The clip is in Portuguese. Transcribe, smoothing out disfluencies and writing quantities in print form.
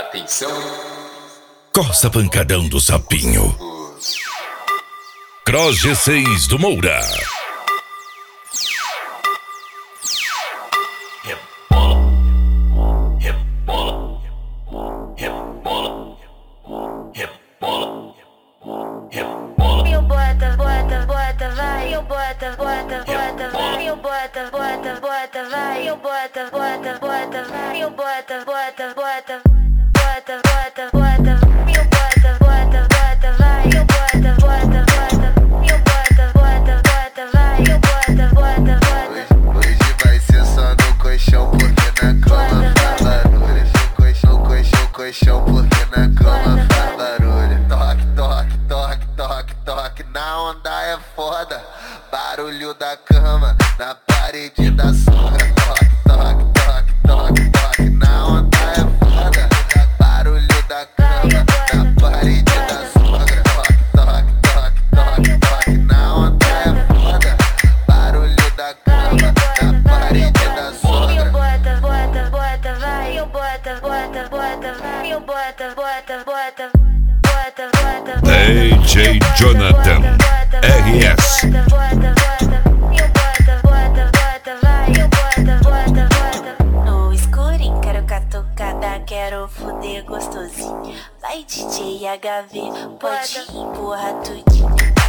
Atenção. Costa Pancadão do Sapinho. Cross G6 do Moura. Rebola, rebola, rebola, rebola, rebola. E o bota, bota, bota, vai. E o bota, bota, bota, vai. E o bota, bota, bota, vai. E o bota, bota, bota, vai. E o bota, bota, bota, bota, bota, bota. E o bota, bota, bota, vai. E o bota, bota, bota. E o bota, bota, bota, vai. E o bota, bota, bota. Hoje vai ser só no colchão, porque na cama faz barulho. Colchão, porque na cama faz barulho. Toque, toque, toque, toque, toque, na onda é foda. Barulho da cama, na parede da sogra. Toque, toque, toque, toque, toque, na onda é foda. Barulho da cama, na parede da sogra. Toque, toque, toque, toque, toque, na onda é foda. Barulho da cama, na parede da sogra. E o bota, bota, bota, vai. E o bota, bota, bota, vai. E o bota, bota, bota, bota, bota. DJ Jonathan RS. No escurinho, quero catucada, quero fuder gostosinho. Vai DJ HV, pode empurrar tudinho.